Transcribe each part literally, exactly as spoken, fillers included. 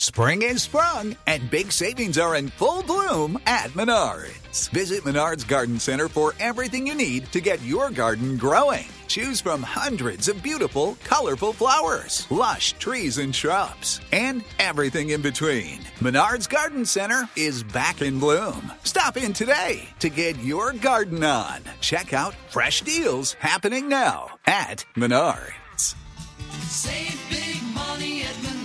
Spring is sprung, and big savings are in full bloom at Menards. Visit Menards Garden Center for everything you need to get your garden growing. Choose from hundreds of beautiful, colorful flowers, lush trees and shrubs, and everything in between. Menards Garden Center is back in bloom. Stop in today to get your garden on. Check out fresh deals happening now at Menards. Save big money at Menards.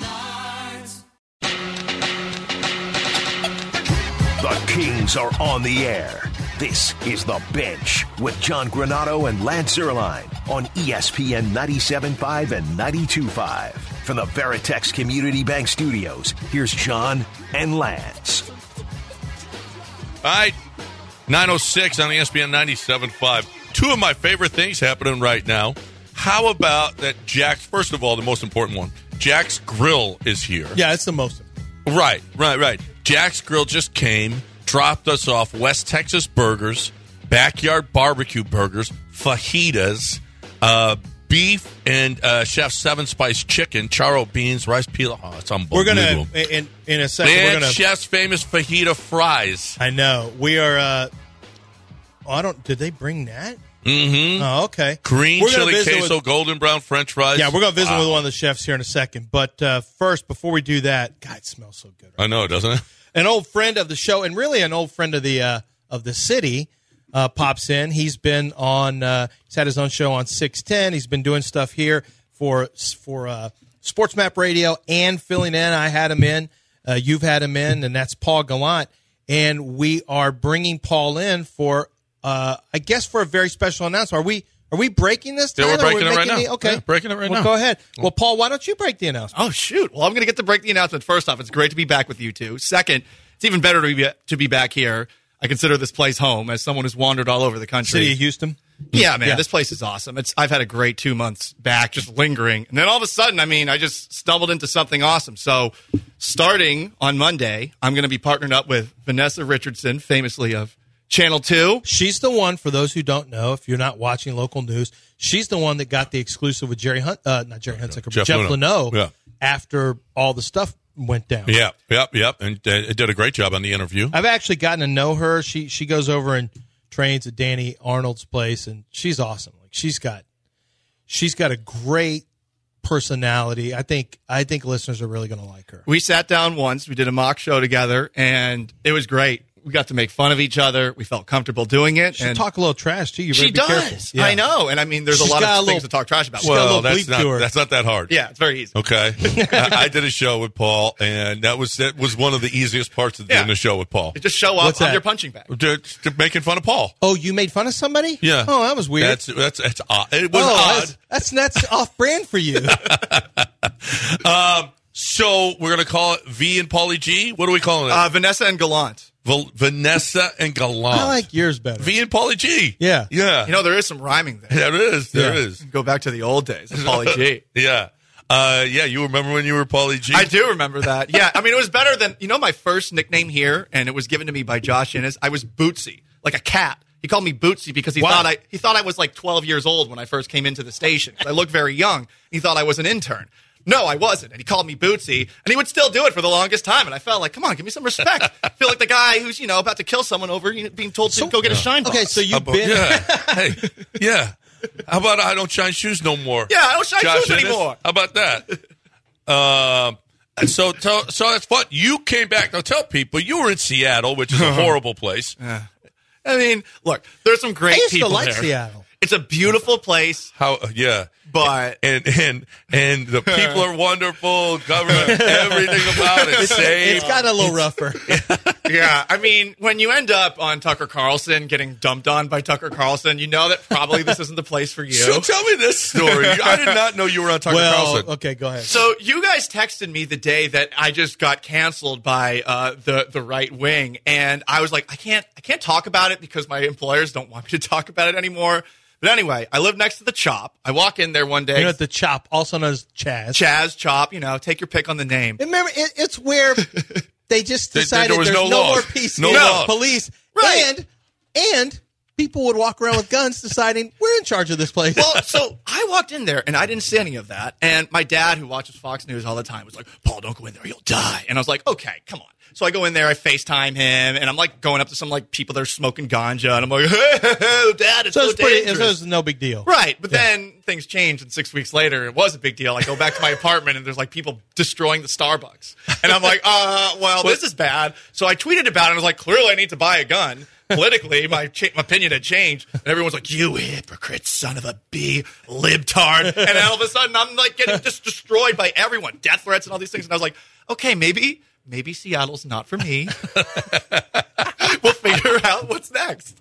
The Kings are on the air. This is The Bench with John Granato and Lance Zierlein on E S P N ninety-seven point five and ninety-two point five. From the Veritex Community Bank Studios, here's John and Lance. All right, nine oh six on E S P N ninety-seven point five. Two of my favorite things happening right now. How about that Jack's, first of all, the most important one, Jack's Grill is here. Yeah, it's the most important. Right, right, right. Jack's Grill just came, dropped us off West Texas burgers, backyard barbecue burgers, fajitas, uh, beef, and uh, Chef Seven Spice chicken, charro beans, rice peel. Oh, it's unbelievable. We're going to, in, in a second, and we're going to. Chef's famous fajita fries. I know. We are, uh, oh, I don't, did they bring that? Mm-hmm. Oh, okay. Green we're chili queso, with, golden brown French fries. Yeah, we're going to visit wow. with one of the chefs here in a second. But uh, first, before we do that, God, it smells so good. Right I know, now. doesn't it? An old friend of the show, and really an old friend of the uh, of the city, uh, pops in. He's been on. Uh, he's had his own show on six ten. He's been doing stuff here for for uh, Sports Map Radio and filling in. I had him in. Uh, you've had him in, and that's Paul Gallant. And we are bringing Paul in for, uh, I guess, for a very special announcement. Are we? Are we breaking this? Yeah, we're Tyler? breaking it right the, now. Okay, Yeah, breaking it right well, now. Go ahead. Well, Paul, why don't you break the announcement? Oh, shoot. Well, I'm going to get to break the announcement. First off, it's great to be back with you two. Second, it's even better to be, to be back here. I consider this place home as someone who's wandered all over the country. City of Houston? Yeah, man, Yeah. this place is awesome. It's I've had a great two months back just lingering. And then all of a sudden, I mean, I just stumbled into something awesome. So starting on Monday, I'm going to be partnered up with Vanessa Richardson, famously of Channel two. She's the one, for those who don't know, if you're not watching local news, she's the one that got the exclusive with Jerry Hunt, uh, not Jerry Hunsaker, but Jeff Jeff Leno. Leno Yeah. after all the stuff went down. Yep, yep, yep. And uh, it did a great job on the interview. I've actually gotten to know her. She she goes over and trains at Danny Arnold's place, and she's awesome. Like she's got she's got a great personality. I think I think listeners are really going to like her. We sat down once. We did a mock show together, and it was great. We got to make fun of each other. We felt comfortable doing it. She and talk a little trash too. You she better be careful. does. Yeah. I know. And I mean, there's She's a lot got of a things little- to talk trash about. got a Well, little that's bleep to not, her. that's not that hard. Yeah, it's very easy. Okay. I, I did a show with Paul, and that was that was one of the easiest parts of doing Yeah. the show with Paul. Just show up What's on that? your punching bag. To, to making fun of Paul. Oh, you made fun of somebody? Yeah. Oh, that was weird. That's that's that's odd. It was oh, odd. That's, that's that's off brand for you. Um, so we're gonna call it V and Paulie G. What are we calling it? Uh, Vanessa and Gallant. Val- Vanessa and Gallant. I like yours better. V and Paulie G. Yeah. Yeah. You know, there is some rhyming there. there is. There Yeah. is. Go back to the old days of Paulie G. Yeah. Uh, yeah. You remember when you were Paulie G? I do remember that. Yeah, I mean, it was better than, you know, my first nickname here, and it was given to me by Josh Innes. I was Bootsy, like a cat. He called me Bootsy because he Wow. thought I he thought I was like twelve years old when I first came into the station. I looked very young. He thought I was an intern. No, I wasn't. And he called me Bootsy, and he would still do it for the longest time. And I felt like, come on, give me some respect. I feel like the guy who's, you know, about to kill someone over you know, being told to go get a shine box. Okay, so How you've about- been. Yeah. Hey. Yeah. How about I don't shine shoes no more? Yeah, I don't shine Josh shoes Innes? anymore. How about that? Um. And so, so, so that's fun. You came back. Now tell people you were in Seattle, which is a horrible place. I mean, look, there's some great I used to people like there. Seattle. It's a beautiful place, How? Yeah. but And and and the people are wonderful. Government, everything about it. Safe. It's got a little rougher. yeah, I mean, when you end up on Tucker Carlson getting dumped on by Tucker Carlson, you know that probably this isn't the place for you. So tell me this story. I did not know you were on Tucker well, Carlson. okay, go ahead. So you guys texted me the day that I just got canceled by uh, the the right wing, and I was like, I can't I can't talk about it because my employers don't want me to talk about it anymore. But anyway, I live next to the Chop. I walk in there one day. You know, the Chop, also known as Chaz. Chaz, Chop, you know, take your pick on the name. And remember, it, it's where they just There- decided there was there's no no, law. more peace, No no law. police, Right. and and people would walk around with guns deciding we're in charge of this place. Well, so I walked in there, and I didn't see any of that. And my dad, who watches Fox News all the time, was like, Paul, don't go in there. You'll die. And I was like, okay, come on. So I go in there, I FaceTime him, and I'm like going up to some like people that are smoking ganja, and I'm like, hey, Dad, it's so so, it's pretty, dangerous. so it's no big deal. Right, but Yeah. then things changed, and six weeks later, it was a big deal. I go back to my apartment, and there's like people destroying the Starbucks. And I'm like, uh, well, this is bad. So I tweeted about it, and I was like, clearly I need to buy a gun. Politically, my, cha- my opinion had changed, and everyone's like, you hypocrite son of a b, libtard. And then all of a sudden, I'm like getting just destroyed by everyone, death threats and all these things. And I was like, okay, maybe, maybe Seattle's not for me. We'll figure out what's next.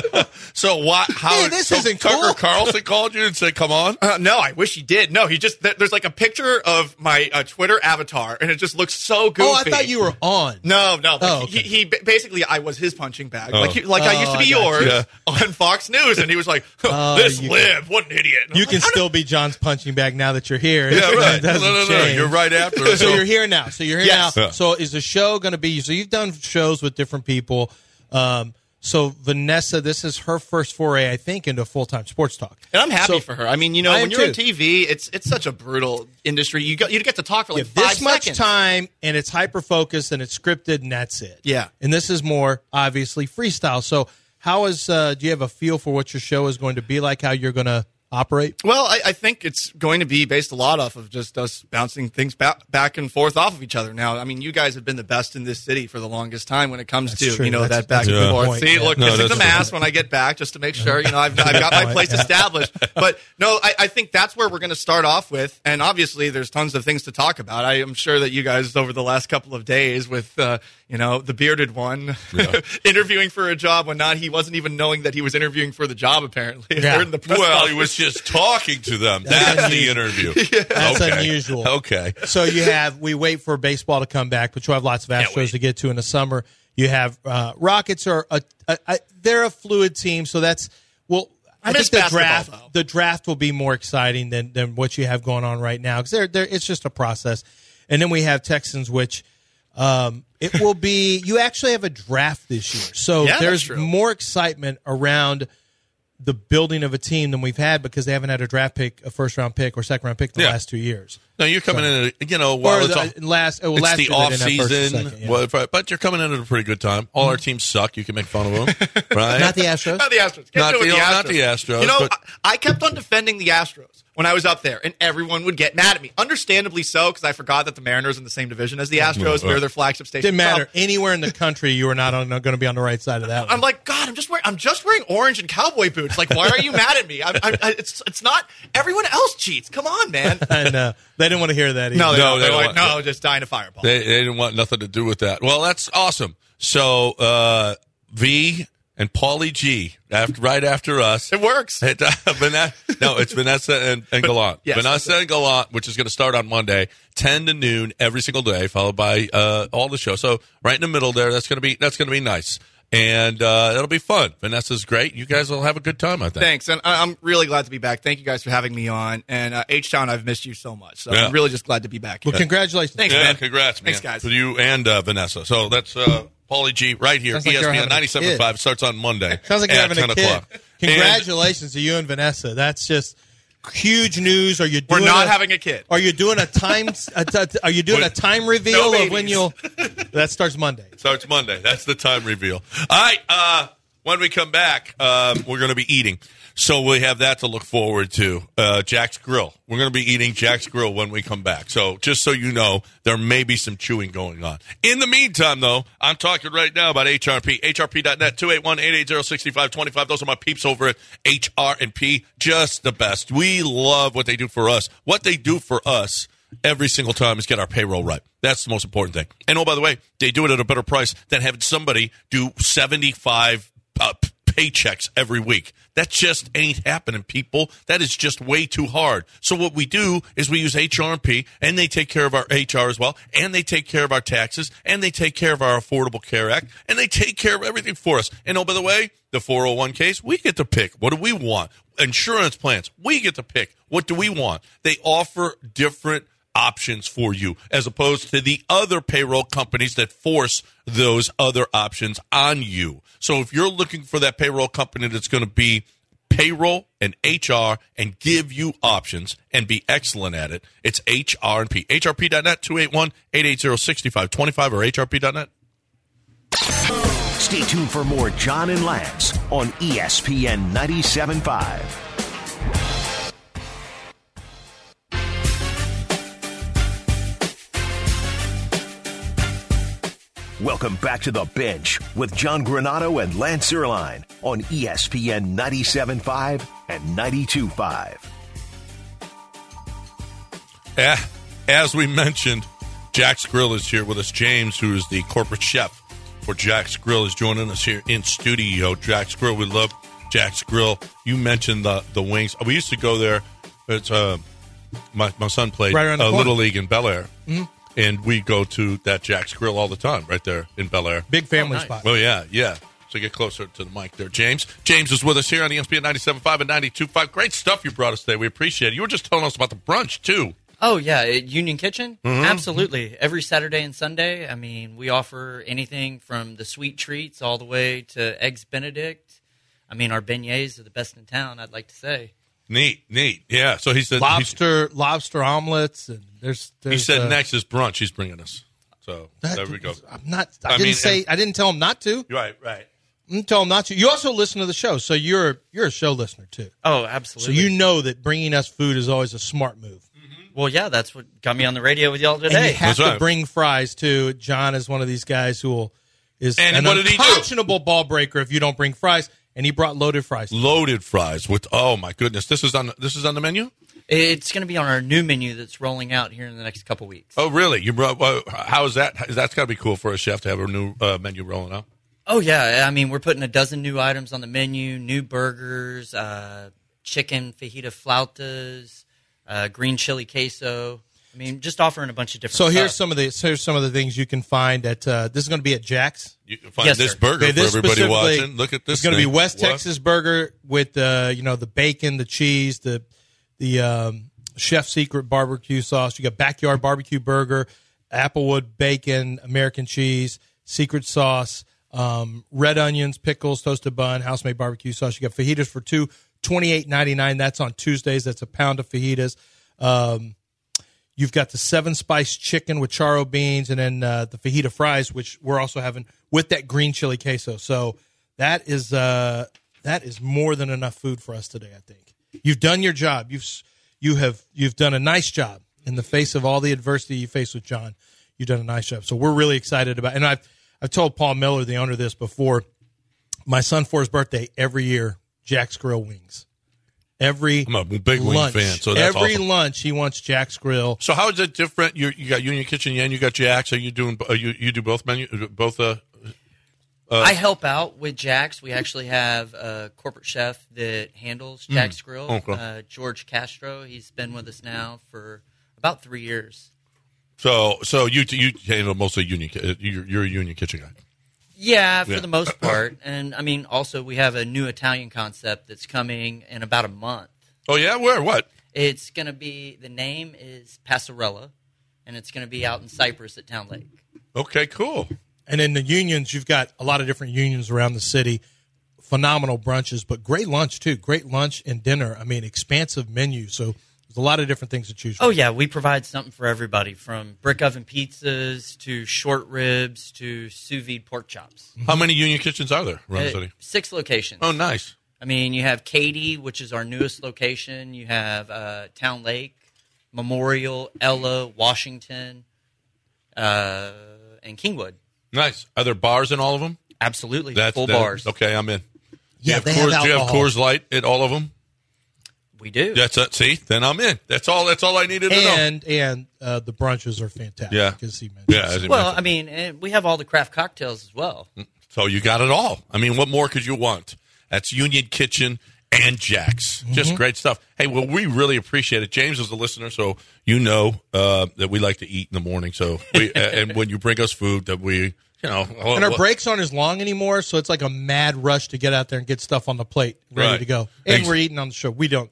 So what? How? Hey, this so isn't Tucker cool. Carlson called you and said, "Come on." Uh, no, I wish he did. No, he just th- there's like a picture of my uh, Twitter avatar, and it just looks so goofy. Oh, I thought you were on. No, no. Like, Oh, okay. he, he basically, I was his punching bag, Oh. like he, like I used to Oh, be I got yours you. Yeah. on Fox News, and he was like, Oh, "This you- lib, what an idiot." And You I'm can like, still be John's punching bag now that you're here. Yeah, right. It No, doesn't no, no. change. You're right after. us. So you're here now. So you're here Yes. now. Yeah. So is the show going to be? So you've done shows with different people. Um, so Vanessa, this is her first foray, I think, into full time sports talk. And I'm happy So- for her. I mean, you know, I am when you're on too. T V, it's it's such a brutal industry. You get, you get to talk for like You have five this much seconds. time, and it's hyper focused, and it's scripted, and that's it. Yeah. And this is more obviously freestyle. So how is? Uh, do you have a feel for what your show is going to be like? How you're going to operate? Well, I, I think it's going to be based a lot off of just us bouncing things back, back and forth off of each other. Now, I mean, you guys have been the best in this city for the longest time when it comes That's to, true. you know, That's- that back that's a and good forth. point, See, yeah. look, No, missing that's the true. mask when I get back just to make sure, you know, I've, I've got my place established. But no, I, I think that's where we're going to start off with. And obviously, there's tons of things to talk about. I am sure that you guys, over the last couple of days with, uh, you know, the bearded one Yeah. interviewing for a job when not, he wasn't even knowing that he was interviewing for the job, apparently. Yeah. During the press Well, he conference. was just talking to them. That's the interview. That's Okay. unusual. Okay. So you have we wait for baseball to come back, but you have lots of Can't Astros wait. to get to in the summer. You have uh, Rockets are a, a, a they're a fluid team, so that's well. I, I miss think the basketball, draft though. the draft will be more exciting than, than what you have going on right now because they're, they're it's just a process. And then we have Texans, which um, it will be. You actually have a draft this year, so Yeah, that's there's true. more excitement around the building of a team than we've had because they haven't had a draft pick, a first round pick, or second round pick in the Yeah. last two years. No, you're coming in at, you know, while Or it's, the, all, last, well, it's last the year they off didn't have first and season, second, yeah. well, but you're coming in at a pretty good time. All our teams suck. You can make fun of them, right? Not the Astros. Not the Astros. Can't Not do it with the- the Astros. not the Astros, You know, but- I, I kept on defending the Astros when I was up there, and everyone would get mad at me. Understandably so, because I forgot that the Mariners are in the same division as the Astros. Right. We're their flagship station. Didn't matter. So Anywhere in the country, you were not on, going to be on the right side of that one. I'm like, God, I'm just wearing, I'm just wearing orange and cowboy boots. Like, why are you mad at me? I, I, I, it's, it's not. Everyone else cheats. Come on, man. and uh, they didn't want to hear that either. No, they No, don't. they They're don't like, want- no, just die in a fireball. They, they didn't want nothing to do with that. Well, that's awesome. So, uh, V and Paulie G, after, right after us. It works. It, uh, Vanessa, no, it's Vanessa and, and Gallant. yes, Vanessa and Gallant, which is going to start on Monday, ten to noon every single day, followed by uh, all the show. So right in the middle there, that's going to be that's going to be nice, and uh, it'll be fun. Vanessa's great. You guys will have a good time, I think. Thanks, and I- I'm really glad to be back. Thank you guys for having me on. And uh, H-Town, I've missed you so much. So Yeah. I'm really just glad to be back. Well, here. congratulations. Thanks, Yeah, man. congrats, man. Thanks, guys. For you and uh, Vanessa. So that's uh, Paulie G right here. Sounds like you're E S P N having a ninety-seven point five kid. starts on Monday. Sounds like you're at having ten a kid. o'clock. Congratulations to you and Vanessa. That's just huge news. Are you We're doing not a, having a kid. Are you doing a time? a t- are you doing a time reveal No of when babies. you'll? That starts Monday. Starts Monday. That's the time reveal. All right. Uh, when we come back, um, we're going to be eating. So we have that to look forward to. Uh, Jack's Grill. We're going to be eating Jack's Grill when we come back. So just so you know, there may be some chewing going on. In the meantime, though, I'm talking right now about H R P. H R P dot net, two eight one, eight eight zero, six five two five. Those are my peeps over at H R and P. Just the best. We love what they do for us. What they do for us every single time is get our payroll right. That's the most important thing. And oh, by the way, they do it at a better price than having somebody do seventy-five uh, paychecks every week. That just ain't happening, people. That is just way too hard. So what we do is we use H R and P, and they take care of our H R as well, and they take care of our taxes, and they take care of our Affordable Care Act, and they take care of everything for us. And oh, by the way, the four oh one k's, we get to pick. What do we want? Insurance plans, we get to pick. What do we want? They offer different options for you, as opposed to the other payroll companies that force those other options on you. So if you're looking for that payroll company that's going to be payroll and H R and give you options and be excellent at it, it's H R and P. H R P dot net, two eight one, eight eight zero, six five two five or H R P dot net. Stay tuned for more John and Lance on E S P N ninety-seven point five. Welcome back to The Bench with John Granato and Lance Erline on E S P N ninety-seven point five and ninety-two point five. Eh, as we mentioned, Jack's Grill is here with us. James, who is the corporate chef for Jack's Grill, is joining us here in studio. Jack's Grill, we love Jack's Grill. You mentioned the, the wings. We used to go there. It's uh, my, my son played right a Little League in Bel Air. Mm-hmm. And we go to that Jack's Grill all the time, right there in Bel Air. Big family oh, nice. spot. Oh, yeah, yeah. So get closer to the mic there, James. James is with us here on E S P N ninety-seven point five and ninety-two point five. Great stuff you brought us today. We appreciate it. You were just telling us about the brunch, too. Oh, yeah. At Union Kitchen? Mm-hmm. Absolutely. Every Saturday and Sunday. I mean, we offer anything from the sweet treats all the way to Eggs Benedict. I mean, our beignets are the best in town, I'd like to say. Neat, neat. Yeah, so he said... Lobster lobster omelets. And there's, there's He said uh, next is brunch he's bringing us. So that, there we go. I'm not... I, I didn't mean, say... and- I didn't tell him not to. Right, right. I didn't tell him not to. You also listen to the show, so you're you're a show listener, too. Oh, So absolutely. you know that bringing us food is always a smart move. Well, yeah, that's what got me on the radio with y'all And you today. have That's to right. bring fries, too. John is one of these guys who will, is And an what did he do? unconscionable ball breaker if you don't bring fries, and he brought loaded fries. Loaded fries with... Oh, my goodness. This is on This is on the menu? It's going to be on our new menu that's rolling out here in the next couple weeks. Oh, really? You brought? Uh, how is that? That's got to be cool for a chef to have a new uh, menu rolling out. Oh, yeah. I mean, we're putting a dozen new items on the menu, new burgers, uh, chicken fajita flautas, uh, green chili queso. I mean, just offering a bunch of different So stuff. here's some of the here's some of the things you can find at uh, this is going to be at Jack's. You can find Yes, this sir. burger Okay, for this everybody specifically watching. Look at this. It's going to be thing. West What? Texas burger with uh, you know the bacon, the cheese, the the um, chef secret barbecue sauce. You got backyard barbecue burger, applewood bacon, American cheese, secret sauce, um, red onions, pickles, toasted bun, house made barbecue sauce. You got fajitas for two twenty eight ninety nine. That's on Tuesdays. That's a pound of fajitas. Um, You've got the seven spice chicken with charro beans, and then uh, the fajita fries, which we're also having with that green chili queso. So that is uh, that is more than enough food for us today. I think you've done your job. You've you have you've done a nice job in the face of all the adversity you faced with John. You've done a nice job. So we're really excited about. And I've I've told Paul Miller, the owner, this before. My son for his birthday every year, Jack's Grill wings. Every I'm a big wing lunch, fan, so that's every awesome. lunch he wants Jack's Grill. So how is it different? You you got Union Kitchen and you got Jack's. Are you doing? Are you you do both menu? Both uh. I help out with Jack's. We actually have a corporate chef that handles Jack's Grill, okay. uh, George Castro. He's been with us now for about three years. So so you you handle mostly Union. You're, you're a Union Kitchen guy. Yeah, for Yeah. the most part. And, I mean, also we have a new Italian concept that's coming in about a month. Oh yeah, where what? It's going to be, the name is Passarella, and it's going to be out in Cyprus at Town Lake. Okay, cool. And in the unions, you've got a lot of different unions around the city. Phenomenal brunches, but great lunch, too. Great lunch and dinner. I mean, expansive menu. So there's a lot of different things to choose from. Oh, yeah, we provide something for everybody, from brick oven pizzas to short ribs to sous vide pork chops. How many Union Kitchens are there around the Uh, city? six locations. Oh, nice. I mean, you have Katy, which is our newest location. You have uh, Town Lake, Memorial, Ella, Washington, uh, and Kingwood. Nice. Are there bars in all of them? Absolutely, That's full that- bars. Okay, I'm in. Yeah, you they Coors, have do you have alcohol. Coors Light at all of them? We do. That's it. See, then I'm in. That's all. That's all I needed to know. And and uh, the brunches are fantastic. Yeah. As he mentioned. Yeah. as you Well, mentioned. I mean, and we have all the craft cocktails as well. So you got it all. I mean, what more could you want? That's Union Kitchen and Jack's. Mm-hmm. Just great stuff. Hey, well, we really appreciate it. James is a listener, so you know uh, that we like to eat in the morning. So we, uh, and when you bring us food, that we, you know, And our breaks aren't as long anymore, so it's like a mad rush to get out there and get stuff on the plate ready Right. to go. And Ex- we're eating on the show. We don't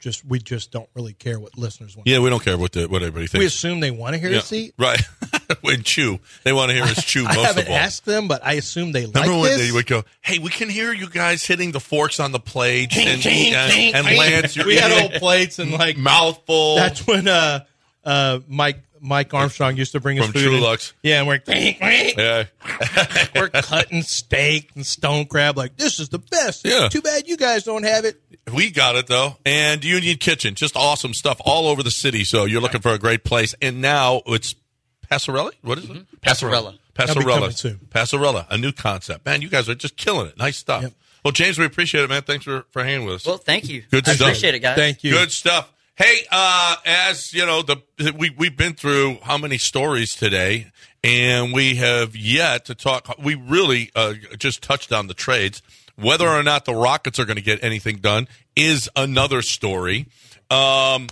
just we just don't really care what listeners want. Yeah, we don't care what the, what everybody thinks. We assume they want to hear yeah, the seat. right? When chew, they want to hear us chew most I haven't of all. asked them, but I assume they Remember like when this. they would go, "Hey, we can hear you guys hitting the forks on the plate," and, Ding, and, ding, and ding. Lance, you're we had eating old plates and like mouthful. That's when uh, uh, Mike Mike Armstrong used to bring us From food. and- Trulux. Yeah, and we're yeah. we're cutting steak and stone crab. Like, this is the best. Yeah. Too bad you guys don't have it. We got it, though. And Union Kitchen, just awesome stuff all over the city. So you're looking for a great place. And now it's Passarelli? What is it? Mm-hmm. Passarella. That'll be coming Passarella. soon. Passarella, a new concept. Man, you guys are just killing it. Nice stuff. Yep. Well, James, we appreciate it, man. Thanks for, for hanging with us. Well, thank you. Good I stuff. appreciate it, guys. Thank you. Good stuff. Hey, uh, as you know, the we we've been through how many stories today, and we have yet to talk. We really uh, just touched on the trades. Whether or not the Rockets are going to get anything done is another story. Um,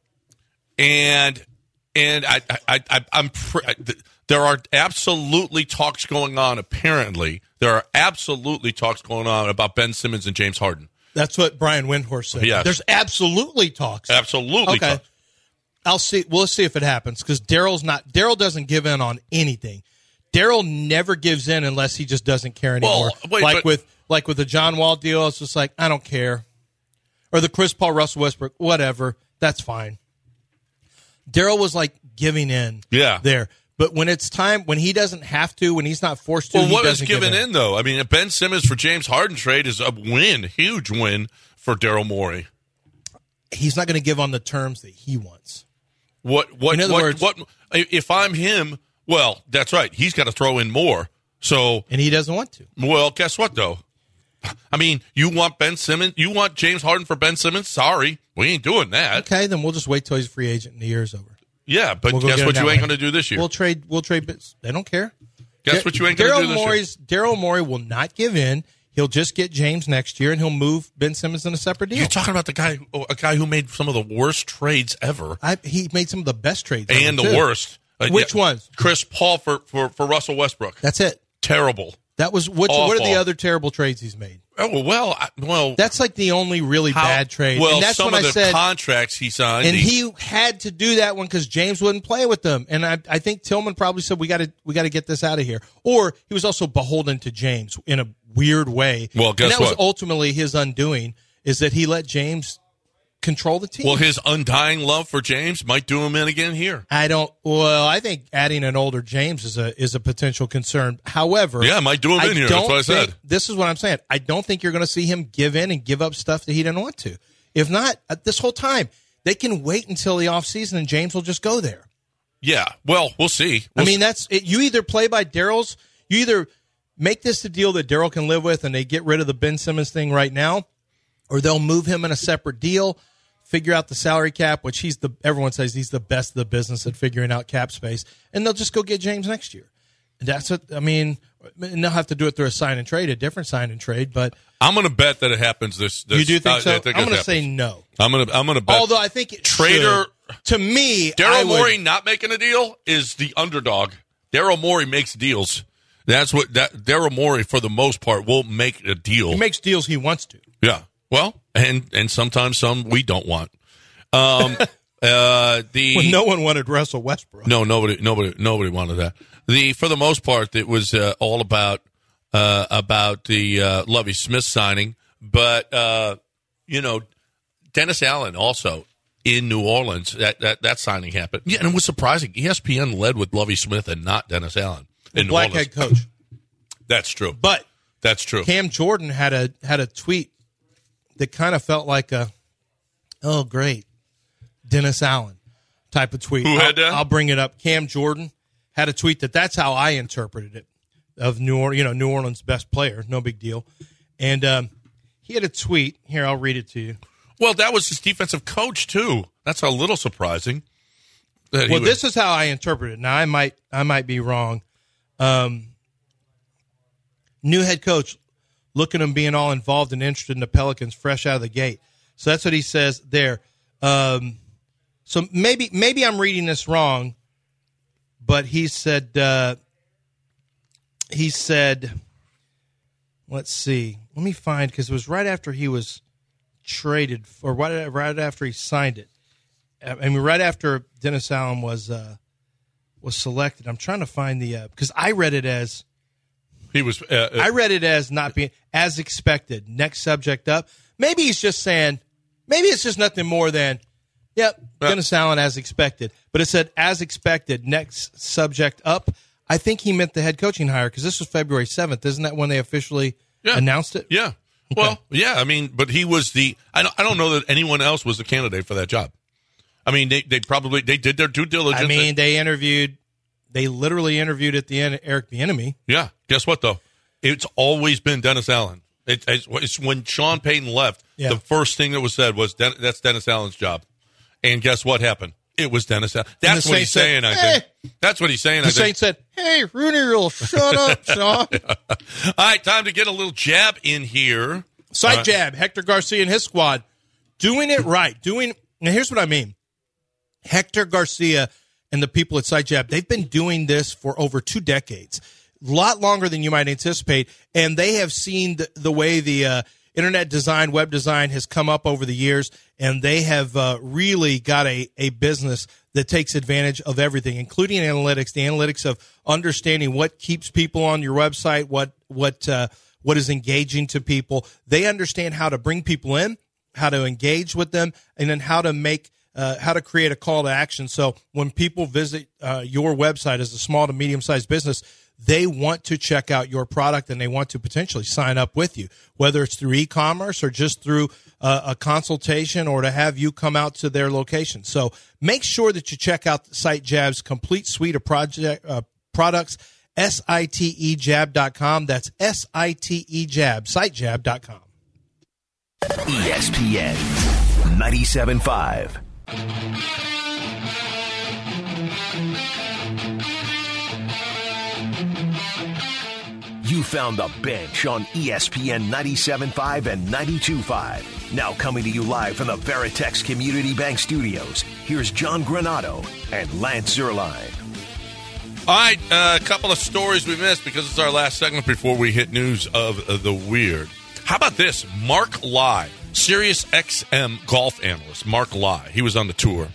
and and I I, I I'm pre- there are absolutely talks going on. Apparently, there are absolutely talks going on about Ben Simmons and James Harden. That's what Brian Windhorst said. Yes. There's absolutely talks. Absolutely. Okay. talks. I'll see. We'll see if it happens because Daryl's not. Daryl doesn't give in on anything. Daryl never gives in unless he just doesn't care anymore. Well, wait, like but- with like with the John Wall deal, it's just like I don't care, or the Chris Paul, Russell Westbrook, whatever. That's fine. Daryl was like giving in. Yeah. There. But when it's time, when he doesn't have to, when he's not forced to, Well, he what is doesn't give given in, though? I mean, a Ben Simmons for James Harden trade is a win, huge win for Daryl Morey. He's not going to give on the terms that he wants. What? What? In other what, words- what? If I'm him, well, that's right. He's got to throw in more. So, And he doesn't want to. well, guess what, though? I mean, you want Ben Simmons? You want James Harden for Ben Simmons? Sorry, we ain't doing that. Okay, then we'll just wait till he's a free agent and the year's over. Yeah, but We'll go guess get what? him You that ain't way. going to do this year. We'll trade. We'll trade bits. They don't care. guess what? You ain't going to Daryl do this year. Morey's Daryl Morey will not give in. He'll just get James next year, and he'll move Ben Simmons in a separate deal. You're talking about the guy, a guy who made some of the worst trades ever, I, he made some of the best trades, and ever, the too. worst. Uh, Which yeah, ones? Chris Paul for, for, for Russell Westbrook. That's it. Terrible. That was which, what are the Awful. other terrible trades he's made? Oh well, I, well. That's like the only really how- bad trade. Well, and that's some when of I the said, contracts he signed, and he- he had to do that one because James wouldn't play with them. And I, I think Tillman probably said, "We got to, we got to get this out of here." Or he was also beholden to James in a weird way. Well, guess and that what? was ultimately his undoing. Is that he let James control the team? well, his undying love for James might do him in again here. I don't. Well, I think adding an older James is a is a potential concern. However, Yeah, might do him I in here. That's don't what I said. think- This is what I'm saying. I don't think you're going to see him give in and give up stuff that he didn't want to. If not, uh, this whole time they can wait until the offseason and James will just go there. Yeah. Well, we'll see. I We'll mean, s- that's it. You either play by Daryl's. You either make this the deal that Daryl can live with, and they get rid of the Ben Simmons thing right now, or they'll move him in a separate deal. Figure out the salary cap, which he's the everyone says he's the best of the business at figuring out cap space, and they'll just go get James next year. And that's what I mean. And they'll have to do it through a sign and trade, a different sign and trade. But I'm going to bet that it happens this. this you do think uh, so? I think I'm it going to say happens. no. I'm going to. I'm going to bet. Although I think it Trader- should. To me, I Daryl would- Morey not making a deal is the underdog. Daryl Morey makes deals. That's what that Daryl Morey, for the most part, will make a deal. he makes deals he wants to. Yeah. Well, and and sometimes some we don't want. Um, uh, the When no one wanted Russell Westbrook. no, nobody, nobody, nobody wanted that. The for the most part, it was uh, all about uh, about the uh, Lovie Smith signing, but uh, you know, Dennis Allen also in New Orleans. That that that signing happened. Yeah, and it was surprising. E S P N led with Lovie Smith and not Dennis Allen in New Black Orleans. head coach. That's true. But That's true. Cam Jordan had a had a tweet that kind of felt like a, oh great, Dennis Allen type of tweet. Who had I'll, that? I'll bring it up. Cam Jordan had a tweet that that's how I interpreted it of New Orleans, you know, New Orleans' best player, no big deal. And um, he had a tweet here. I'll read it to you. Well, that was his defensive coach too. That's a little surprising. that he Well, would- this is how I interpret it. Now I might I might be wrong. Um, new head coach, look at him being all involved and interested in the Pelicans fresh out of the gate. So that's what he says there. Um, so maybe maybe I'm reading this wrong, but he said uh, he said, let's see, let me find because it was right after he was traded, or right, right after he signed it. I mean, right after Dennis Allen was uh, was selected. I'm trying to find the uh, because I read it as he was. Uh, uh, I read it as not being as expected. Next subject up. Maybe he's just saying. Maybe it's just nothing more than, yep, uh, Dennis Allen as expected. But it said as expected. Next subject up. I think he meant the head coaching hire because this was February seventh. Isn't that when they officially yeah. announced it? Yeah. Okay. Well, yeah. I mean, but he was the. I don't. I don't know that anyone else was the candidate for that job. I mean, they they probably they did their due diligence. I mean, they interviewed. They literally interviewed at the end Eric Bieniemy. Yeah. Guess what though? It's always been Dennis Allen. It, it's, it's when Sean Payton left. Yeah. The first thing that was said was Den- that's Dennis Allen's job. And guess what happened? It was Dennis Allen. That's what he's said, saying. I hey. think that's what he's saying. The I think. Saints said, "Hey, Rooney Rule, shut up, Sean." All right, time to get a little jab in here. Side right. jab. Hector Garcia and his squad doing it right. Doing. Now, here's what I mean. Hector Garcia and the people at Side Jab, they've been doing this for over two decades, a lot longer than you might anticipate, and they have seen the, the way the uh, internet design, web design has come up over the years, and they have uh, really got a, a business that takes advantage of everything, including analytics, the analytics of understanding what keeps people on your website, what what uh, what is engaging to people. They understand how to bring people in, how to engage with them, and then how to make Uh, how to create a call to action. So when people visit uh, your website as a small to medium-sized business, they want to check out your product and they want to potentially sign up with you, whether it's through e-commerce or just through uh, a consultation or to have you come out to their location. So make sure that you check out the Site Jab's complete suite of project uh, products, site jab dot com. That's S-I-T-E jab, site jab dot com. E S P N ninety-seven point five. You found the bench on E S P N ninety-seven point five and ninety-two point five. Now coming to you live from the Veritex Community Bank Studios, here's John Granato and Lance Zierlein. All right, uh, a couple of stories we missed because it's our last segment before we hit news of uh, the weird. How about this? Mark Lai, Sirius X M golf analyst, Mark Lai. He was on the tour.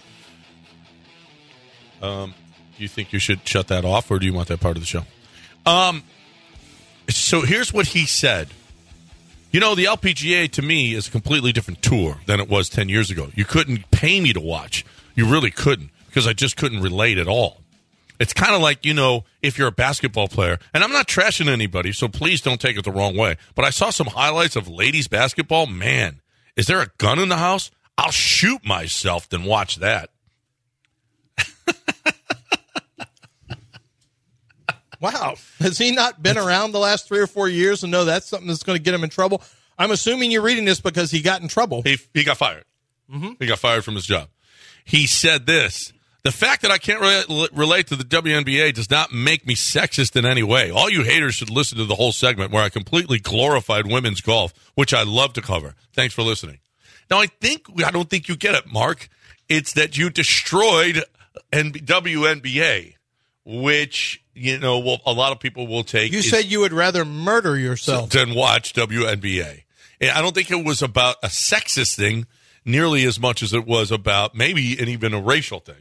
Um, do you think you should shut that off, or do you want that part of the show? Um, so here's what he said. You know, the L P G A to me is a completely different tour than it was ten years ago. You couldn't pay me to watch. You really couldn't, because I just couldn't relate at all. It's kind of like, you know, if you're a basketball player, and I'm not trashing anybody, so please don't take it the wrong way, but I saw some highlights of ladies basketball. Man, is there a gun in the house? I'll shoot myself than watch that. Wow. Has he not been around the last three or four years and know that's something that's going to get him in trouble? I'm assuming you're reading this because he got in trouble. He, he got fired. Mm-hmm. He got fired from his job. He said this: the fact that I can't re- relate to the W N B A does not make me sexist in any way. All you haters should listen to the whole segment where I completely glorified women's golf, which I love to cover. Thanks for listening. Now, I think I don't think you get it, Mark. It's that you destroyed W N B A, which, you know, well, a lot of people will take. You said you would rather murder yourself than watch W N B A. And I don't think it was about a sexist thing nearly as much as it was about maybe and even a racial thing.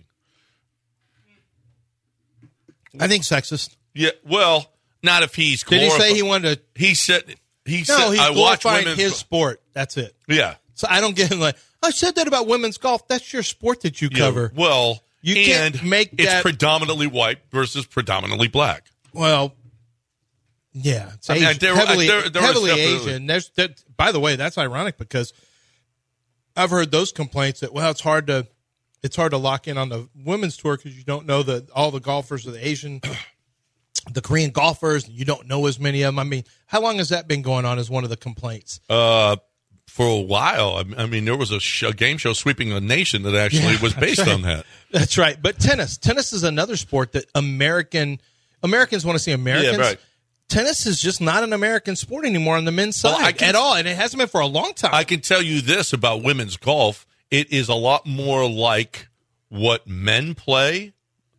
I think sexist. Yeah, well, not if he's. Did he say he wanted to? He said he No, said he's I watch glorifying women's his go- sport. That's it. Yeah, So I don't get him like, I said that about women's golf. That's your sport that you yeah, cover. well, You and can't make it's that- predominantly white versus predominantly black. Well, yeah, it's I mean, Asian- there- heavily, there- there was heavily definitely- Asian. There's, that, by the way, that's ironic because I've heard those complaints that well, it's hard to it's hard to lock in on the women's tour because you don't know that all the golfers are the Asian, the Korean golfers. You don't know as many of them. I mean, how long has that been going on? Is one of the complaints. Uh, for a while, I mean, there was a, show, a game show sweeping the nation that actually Yeah, was based right. on that. That's right. But tennis, tennis is another sport that American Americans want to see Americans. Yeah, right. Tennis is just not an American sport anymore on the men's side Well, I can- at all, and it hasn't been for a long time. I can tell you this about women's golf. It is a lot more like what men play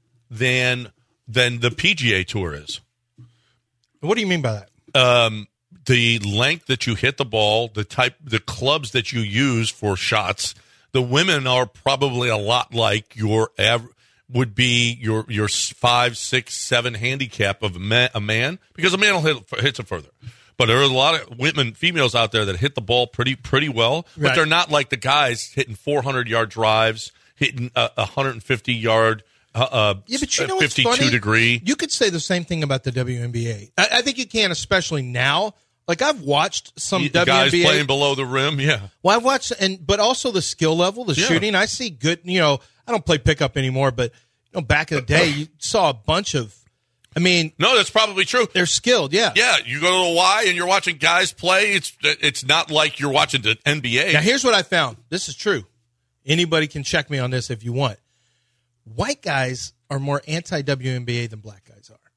than than the P G A Tour is. What do you mean by that? Um, the length that you hit the ball, the type, the clubs that you use for shots, the women are probably a lot like your average. Would be your your five, six, seven handicap of a man, a man because a man will hit hits it further. But there are a lot of women, females out there that hit the ball pretty pretty well, but Right. they're not like the guys hitting four hundred yard drives, hitting a one hundred fifty yard, uh, uh, Yeah, but you know what's fifty-two funny? degree. You could say the same thing about the W N B A. I, I think you can, especially now. Like I've watched some The W N B A guys playing below the rim, yeah. Well, I've watched, and but also the skill level, the Yeah. shooting. I see good. You know, I don't play pickup anymore, but you know, back in the day, you saw a bunch of. I mean, No, that's probably true. they're skilled. Yeah. Yeah, you go to the Y and you're watching guys play. It's it's not like you're watching the N B A. Now, here's what I found. This is true. Anybody can check me on this if you want. White guys are more anti W N B A than black guys are.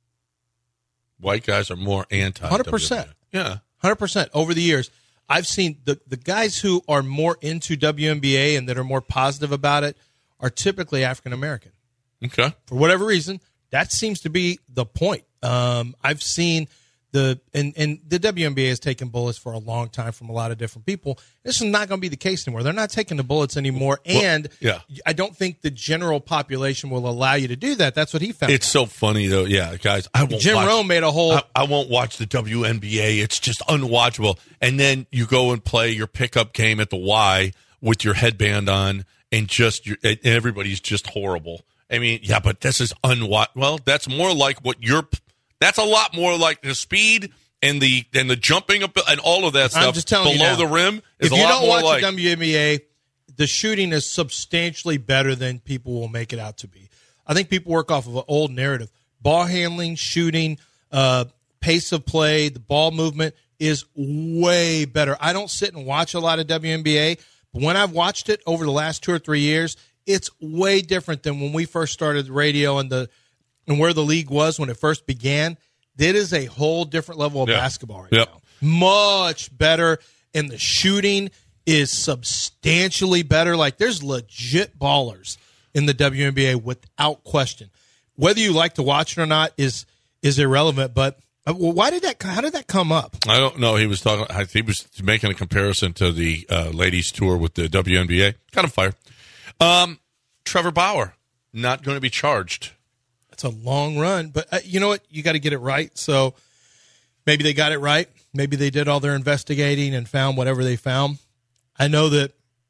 White guys are more anti. one hundred percent. Yeah. one hundred percent. Over the years, I've seen the, the guys who are more into W N B A and that are more positive about it are typically African American. Okay. For whatever reason, that seems to be the point. Um, I've seen the and, and the W N B A has taken bullets for a long time from a lot of different people. This is not going to be the case anymore. They're not taking the bullets anymore, and yeah. I don't think the general population will allow you to do that. That's what he found. It's so funny though. Yeah, guys, I won't Jim watch, Rome made a whole. I, I won't watch the W N B A. It's just unwatchable. And then you go and play your pickup game at the Y with your headband on, and just your, and everybody's just horrible. I mean, yeah, but this is unwatch. Well, that's more like what you're. That's a lot more like the speed and the and the jumping up and all of that stuff I'm just telling below you now, the rim is if a you lot don't more watch like. the W N B A, the shooting is substantially better than people will make it out to be. I think people work off of an old narrative. Ball handling, shooting, uh, pace of play, the ball movement is way better. I don't sit and watch a lot of W N B A, but when I've watched it over the last two or three years, it's way different than when we first started the radio and the and where the league was when it first began. It is a whole different level of Yeah. basketball right Yep. now. Much better, and the shooting is substantially better. Like, there's legit ballers in the W N B A without question. Whether you like to watch it or not is is irrelevant. But uh, well, why did that? How did that come up? I don't know. He was talking. I- He was making a comparison to the uh, ladies' tour with the W N B A. Kind of fire. Um, Trevor Bauer not going to be charged. It's a long run, but uh, you know what? You got to get it right. So maybe they got it right. Maybe they did all their investigating and found whatever they found. I know that.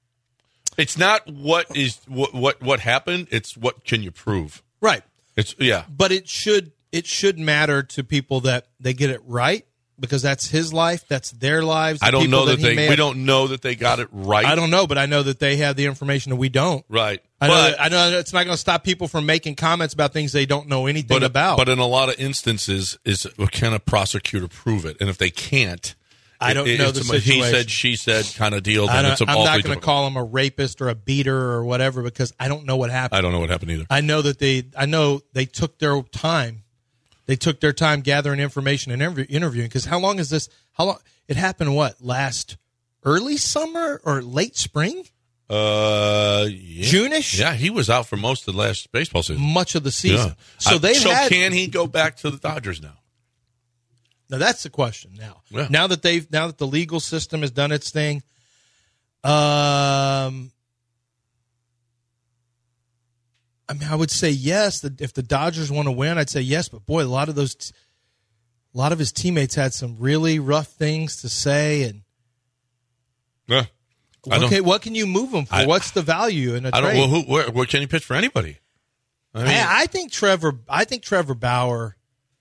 It's not what is what what what happened. It's what can you prove. Right. It's yeah. But it should it should matter to people that they get it right, because that's his life, that's their lives. the I don't people know that, he they. may We have- don't know that they got it right. I don't know, but I know that they have the information that we don't. Right. I know. But- That, I know that it's not going to stop people from making comments about things they don't know anything but about. but in a lot of instances, is can a prosecutor prove it? And if they can't, I don't it- know it's the a he situation. said, she said kind of deal. I Then don't, it's a I'm awfully not going to difficult. call him a rapist or a beater or whatever, because I don't know what happened. I don't know what happened either. I know that they. I know they took their time. They took their time gathering information and interview, interviewing. Because how long is this? How long? It happened. What, last early summer or late spring? Uh, yeah. June-ish? Yeah, he was out for most of the last baseball season. Much of the season. Yeah. So I- they so had. can he go back to the Dodgers now? Now that's the question. Now, Yeah. now that they've now that the legal system has done its thing, um, I mean, I would say yes. That if the Dodgers want to win, I'd say yes. But boy, a lot of those, a lot of his teammates had some really rough things to say. And Yeah. I don't. okay, what can you move him for? I- What's the value in a I don't. trade? Well, who? Where, where can he pitch for anybody? I mean, I, I think Trevor. I think Trevor Bauer.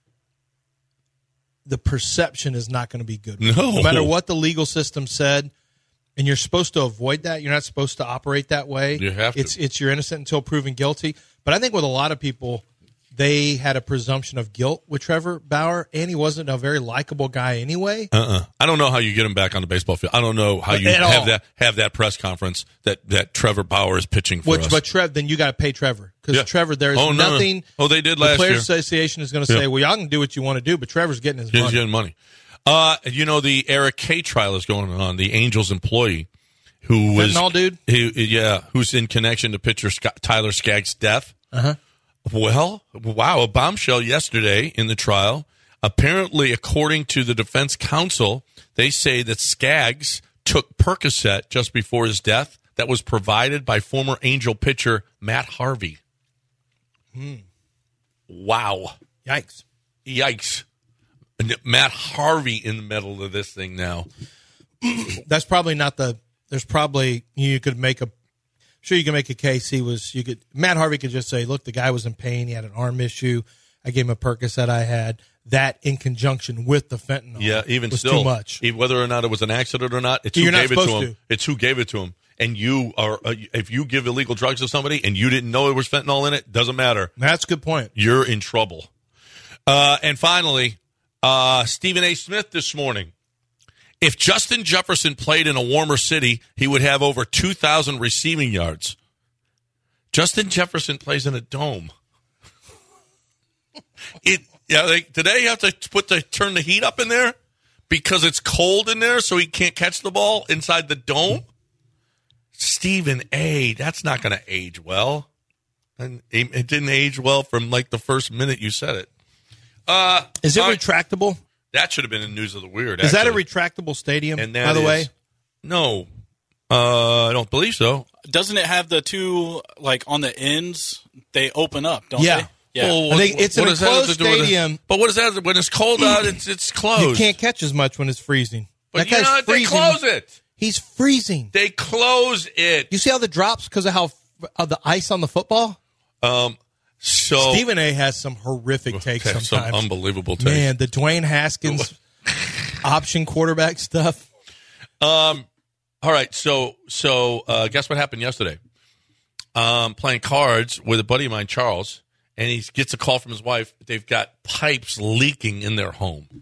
The perception is not going to be good. No. no matter what the legal system said, and you're supposed to avoid that. You're not supposed to operate that way. You have to. It's it's you're innocent until proven guilty. But I think with a lot of people, they had a presumption of guilt with Trevor Bauer, and he wasn't a very likable guy anyway. Uh-uh. I don't know how you get him back on the baseball field. I don't know how you At have all. that have that press conference that, that Trevor Bauer is pitching for Which, us. but Trev, then you got to pay Trevor, because Yeah. Trevor, there's Oh, no, no. nothing. Oh, they did the last Players year. Association is going to say, Yeah. well, y'all can do what you want to do, but Trevor's getting his He's money. getting money. Uh, you know, the Eric K trial is going on. The Angels employee who was Fentanyl dude? who, yeah, who's in connection to pitcher Scott, Tyler Skaggs' death. Uh-huh. Well, wow, a bombshell yesterday in the trial. Apparently, according to the defense counsel, they say that Skaggs took Percocet just before his death that was provided by former Angel pitcher Matt Harvey. Hmm. Wow. Yikes. Yikes. And Matt Harvey in the middle of this thing now. That's probably not the, there's probably, you could make a, sure you can make a case he was, you could, Matt Harvey could just say, look, the guy was in pain. He had an arm issue. I gave him a Percocet I had. That in conjunction with the fentanyl Yeah, even was still, too much. even whether or not it was an accident or not, it's You're who not gave it to supposed him. to. It's who gave it to him. And you are, uh, if you give illegal drugs to somebody and you didn't know there was fentanyl in it, doesn't matter. That's a good point. You're in trouble. Uh, and finally, uh, Stephen A. Smith this morning. If Justin Jefferson played in a warmer city, he would have over two thousand receiving yards. Justin Jefferson plays in a dome. It yeah. They, do they have to put the turn the heat up in there because it's cold in there, so he can't catch the ball inside the dome? Stephen A. That's not going to age well, and it, it didn't age well from like the first minute you said it. Uh, Is it uh, retractable? That should have been in News of the Weird. Is that a actually. retractable stadium, And that by the is- way? No, uh, I don't believe so. Doesn't it have the two, like, on the ends? They open up, don't Yeah. they? Yeah. Well, I think it's an does that have enclosed to do with it? stadium. But what is that? When it's cold out, it's it's closed. You can't catch as much when it's freezing. But that you guy's know, they freezing. close it. He's freezing. They close it. You see how the drops because of how of the ice on the football? Um. So Stephen A. has some horrific takes That's some sometimes. unbelievable takes. Man, the Dwayne Haskins option quarterback stuff. Um. All right. So so uh, guess what happened yesterday? Um, playing cards with a buddy of mine, Charles, and he gets a call from his wife. They've got pipes leaking in their home.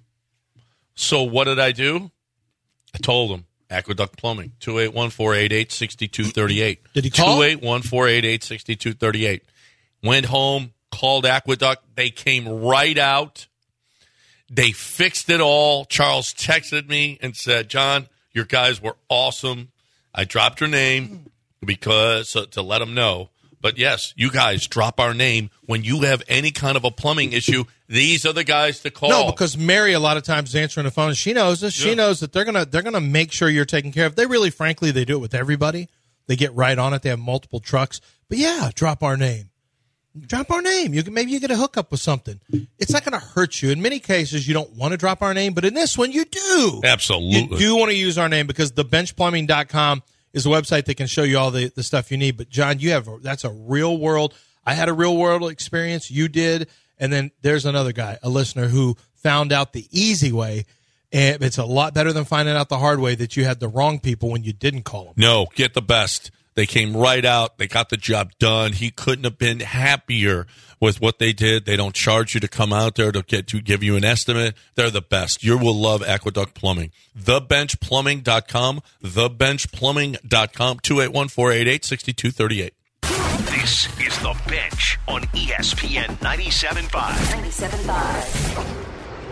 So what did I do? I told him Aqueduct Plumbing, two eight one, four eight eight, six two three eight. Did he call? two eight one, four eight eight, six two three eight. Went home, called Aqueduct. They came right out. They fixed it all. Charles texted me and said, John, your guys were awesome. I dropped your name because so, to let them know. But yes, you guys drop our name when you have any kind of a plumbing issue. These are the guys to call. No, because Mary a lot of times is answering the phone. And she knows this. She Yeah. knows that they're gonna they're gonna make sure you're taken care of. They really, frankly, they do it with everybody. They get right on it. They have multiple trucks. But yeah, drop our name. Drop our name. You can maybe you get a hookup with something. It's not going to hurt you. In many cases, you don't want to drop our name, but in this one, you do. Absolutely. You do want to use our name because the bench plumbing dot com is a website that can show you all the, the stuff you need. But John, you have that's a real world. I had a real world experience. You did, and then there's another guy, a listener who found out the easy way. And it's a lot better than finding out the hard way that you had the wrong people when you didn't call them. No, get the best. They came right out. They got the job done. He couldn't have been happier with what they did. They don't charge you to come out there to get to give you an estimate. They're the best. You will love Aqueduct Plumbing. the bench plumbing dot com. the bench plumbing dot com. two eight one, four eight eight, six two three eight. This is The Bench on E S P N ninety-seven point five. ninety-seven point five.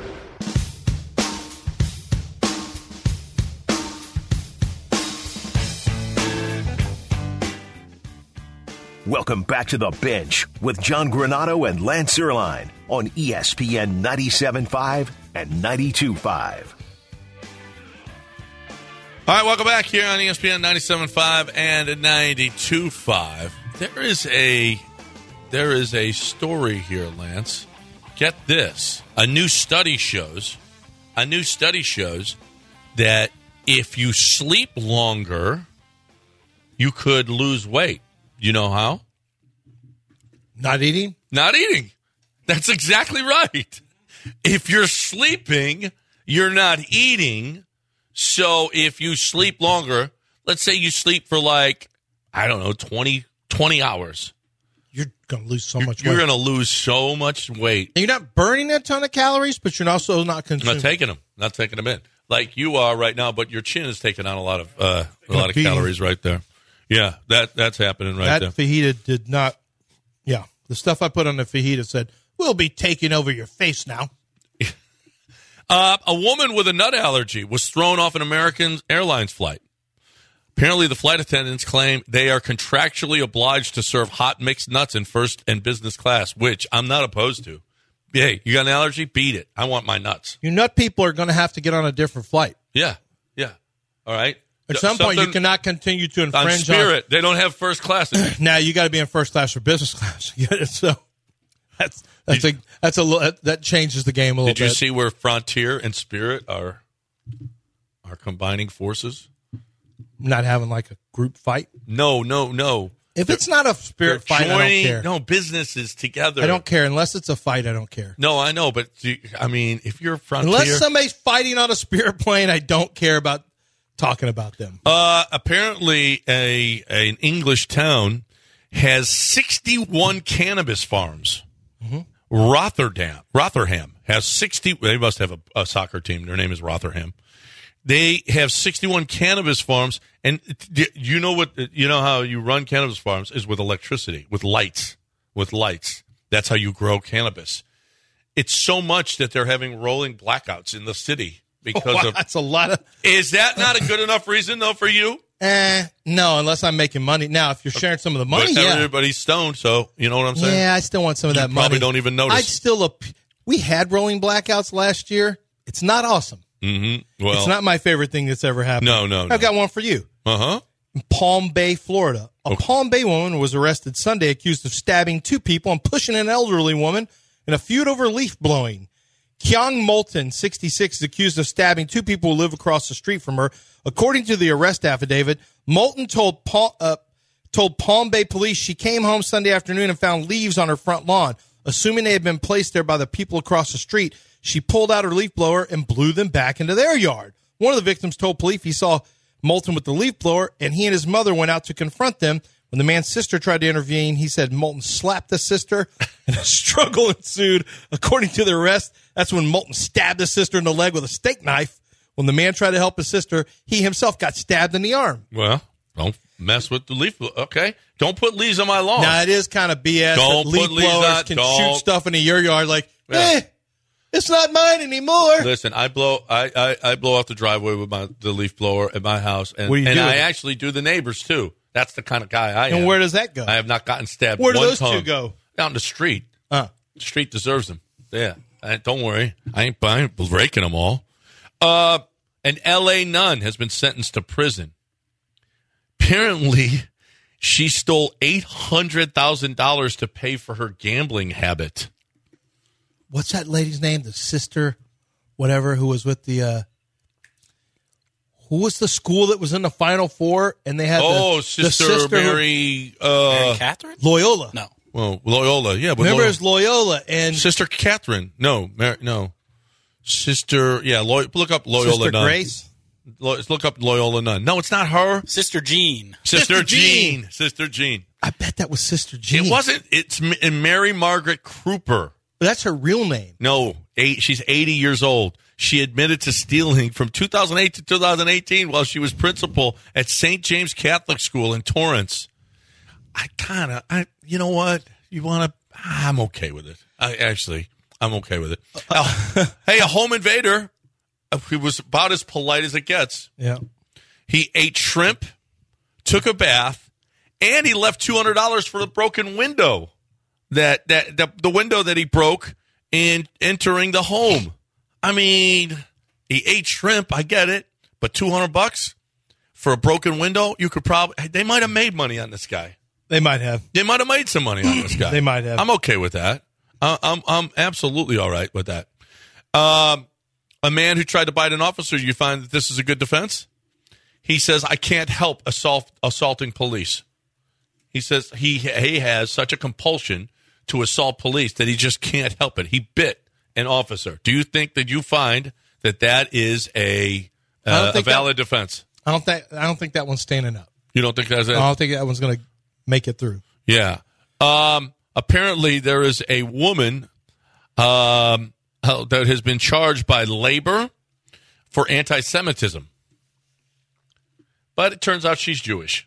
Welcome back to The Bench with John Granado and Lance Erline on E S P N ninety-seven point five and ninety-two point five. All right, welcome back here on E S P N ninety-seven point five and ninety-two point five. There is a there is a story here, Lance. Get this. A new study shows a new study shows that if you sleep longer, you could lose weight. You know how? Not eating? Not eating. That's exactly right. If you're sleeping, you're not eating. So if you sleep longer, let's say you sleep for like, I don't know, twenty, twenty hours. You're going to lose so much You're weight. going to lose so much weight. And you're not burning a ton of calories, but you're also not I'm consuming. not taking them. Not taking them in. Like you are right now, but your chin is taking on a lot of uh, a lot of Feeding. calories right there. Yeah, that that's happening right that there. fajita did not. Yeah, the stuff I put on the fajita said, "We'll be taking over your face now." Uh, a woman with a nut allergy was thrown off an American Airlines flight. Apparently, the flight attendants claim they are contractually obliged to serve hot mixed nuts in first and business class, which I'm not opposed to. hey, you got an allergy? Beat it. I want my nuts. You nut people are going to have to get on a different flight. Yeah, yeah. All right. At some point, you Something cannot continue to on infringe Spirit. They don't have first class. on. Now you got to be in first class or business class. so that's that's a that's a little, that changes the game a little Did you bit. see where Frontier and Spirit are are combining forces? Not having like a group fight. No, no, no. If it's not a Spirit They're fight, I don't joining- care. No, businesses together. I don't care unless it's a fight. I don't care. No, I know, but do you- I mean, if you're Frontier, Unless somebody's fighting on a Spirit plane, I don't care about talking about them. uh, apparently a an English town has sixty-one cannabis farms. Mm-hmm. Rotterdam, Rotherham has sixty. They must have a, a soccer team. Their name is Rotherham. They have sixty-one cannabis farms, and d- you know what? You know how you run cannabis farms is with electricity, with lights, with lights. That's how you grow cannabis. It's so much that they're having rolling blackouts in the city because Wow, of. that's a lot of. Is that not a good enough reason though for you? Eh, no, unless I'm making money. Now, if you're sharing some of the money, But yeah, everybody's stoned, so you know what I'm saying. yeah, I still want some of You that money. probably don't even notice. I'd still. Ap- we had rolling blackouts last year. It's not awesome. Mm-hmm. Well, It's not my favorite thing that's ever happened. No, no, no. I've got one for you. Uh huh. In Palm Bay, Florida. A Palm Bay woman was arrested Sunday accused of stabbing two people and pushing an elderly woman in a feud over leaf blowing. Kyung Moulton, sixty-six, is accused of stabbing two people who live across the street from her. According to the arrest affidavit, Moulton told Palm, uh, told Palm Bay police she came home Sunday afternoon and found leaves on her front lawn. Assuming they had been placed there by the people across the street, she pulled out her leaf blower and blew them back into their yard. One of the victims told police he saw Moulton with the leaf blower, and he and his mother went out to confront them. When the man's sister tried to intervene, he said Moulton slapped the sister, and a struggle ensued. According to the arrest, that's when Moulton stabbed his sister in the leg with a steak knife. When the man tried to help his sister, he himself got stabbed in the arm. Well, don't mess with the leaf. blo- Okay, don't put leaves on my lawn. Now, it is kind of B S Don't that leaf put leaves blowers on- can don't. shoot stuff into your yard like, Yeah. eh, it's not mine anymore. Listen, I blow I, I, I blow off the driveway with my the leaf blower at my house, and, What do you and do I with it? actually do the neighbors too. That's the kind of guy I am. And where does that go? I have not gotten stabbed. Where do one those two time. go? Down the street. Uh, The street deserves them. Yeah, I, don't worry, I ain't, I ain't breaking them all. Uh, an L A nun has been sentenced to prison. Apparently, she stole eight hundred thousand dollars to pay for her gambling habit. what's that lady's name? The sister, whatever, who was with the, uh, who was the school that was in the Final Four? And they had Oh, the, Sister, the sister who- Mary. Uh, Mary Catherine? Loyola. No. well, Loyola. Yeah, but Remember, Loyola. it's Loyola and Sister Catherine. No, Mary, no. Sister, yeah, Loy, look up Loyola Sister Nun. Grace. Lo, look up Loyola Nun. No, it's not her. Sister Jean. Sister, Sister Jean. Jean. Sister Jean. I bet that was Sister Jean. It wasn't. It's M- Mary Margaret Kruper. That's her real name. No, eight, she's eighty years old. She admitted to stealing from two thousand eight to two thousand eighteen while she was principal at Saint James Catholic School in Torrance. I kind of, I, you know what? You want to, I'm okay with it. I actually, I'm okay with it. Uh, hey, a home invader. uh, He was about as polite as it gets. Yeah. He ate shrimp, took a bath, and he left two hundred dollars for the broken window. That that the, the window that he broke in entering the home. I mean, he ate shrimp. I get it, but two hundred bucks for a broken window, you could probably. They might have made money on this guy. They might have. They might have made some money on this guy. They might have. I'm okay with that. I, I'm I'm absolutely all right with that. Um, a man who tried to bite an officer. You find that this is a good defense? He says, "I can't help assault assaulting police." He says he he has such a compulsion to assault police that he just can't help it. He bit an officer. Do you think that you find that that is a I don't uh, a think valid that- defense? I don't think. I don't think that one's standing up. You don't think that's it? I don't think that one's going to make it through. Yeah. Um, apparently, there is a woman um, uh, that has been charged by labor for anti-Semitism. But it turns out she's Jewish.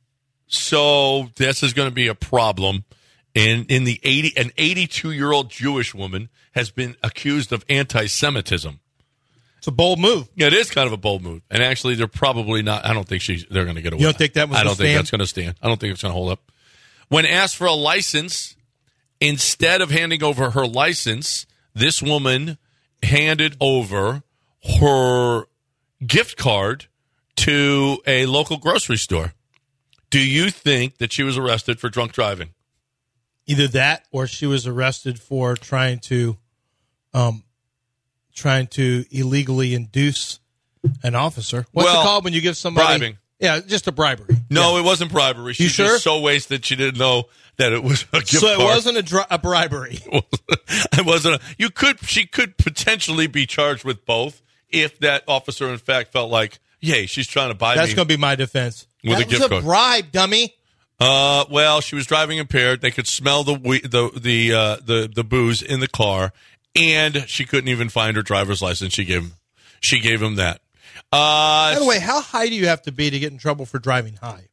So this is going to be a problem. And in the eighty, an eighty-two-year-old Jewish woman has been accused of anti-Semitism. It's a bold move. Yeah, it is kind of a bold move. And actually, they're probably not. I don't think she's. They're going to get away. You don't think that was I don't gonna think stand? that's going to stand. I don't think it's going to hold up. When asked for a license, instead of handing over her license, this woman handed over her gift card to a local grocery store. Do you think that she was arrested for drunk driving? Either that, or she was arrested for trying to, um, trying to illegally induce an officer. What's Well, it called when you give somebody bribing. Yeah, just a bribery. No, Yeah. it wasn't bribery. She You was sure? just so wasted she didn't know that it was a gift So it card. wasn't a, dri- a bribery. It wasn't. A, you could. She could potentially be charged with both if that officer, in fact, felt like, "Yay, she's trying to buy That's me." going to be my defense. With that a gift was a card. bribe, dummy. Uh, well, she was driving impaired. They could smell the we- the the uh, the the booze in the car, and she couldn't even find her driver's license. She gave him. She gave him that. Uh, By the way, how high do you have to be to get in trouble for driving high?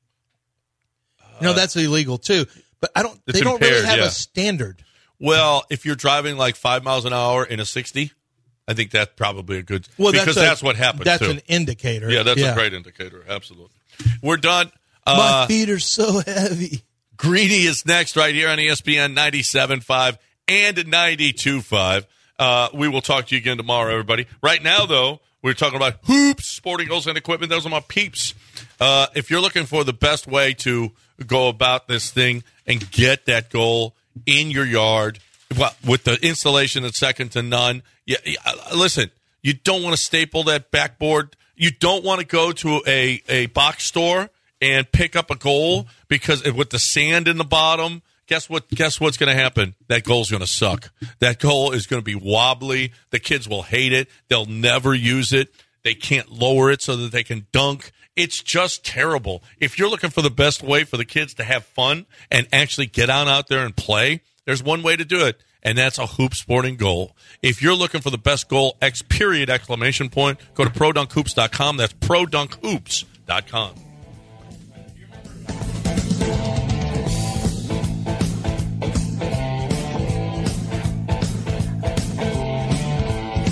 You know, that's illegal too. But I don't. It's They don't really impaired, have yeah. a standard. well, if you're driving like five miles an hour in a sixty, I think that's probably a good. Well, because that's, a- that's what happens. That's too. an indicator. Yeah, that's a great indicator. Absolutely. We're done. My Uh, feet are so heavy. Greeny is next right here on E S P N ninety-seven point five and ninety-two point five. Uh, we will talk to you again tomorrow, everybody. Right now, though, we're talking about hoops, sporting goals, and equipment. Those are my peeps. Uh, if you're looking for the best way to go about this thing and get that goal in your yard, well, with the installation that's second to none, yeah, yeah, listen, you don't want to staple that backboard. You don't want to go to a, a box store and pick up a goal because with the sand in the bottom, guess what? Guess what's going to happen? That goal's going to suck. That goal is going to be wobbly. The kids will hate it. They'll never use it. They can't lower it so that they can dunk. It's just terrible. If you're looking for the best way for the kids to have fun and actually get on out there and play, there's one way to do it, and that's a hoop sporting goal. If you're looking for the best goal, X period exclamation point, go to pro dunk hoops dot com. That's pro dunk hoops dot com.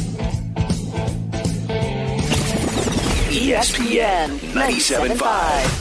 E S P N ninety-seven point five.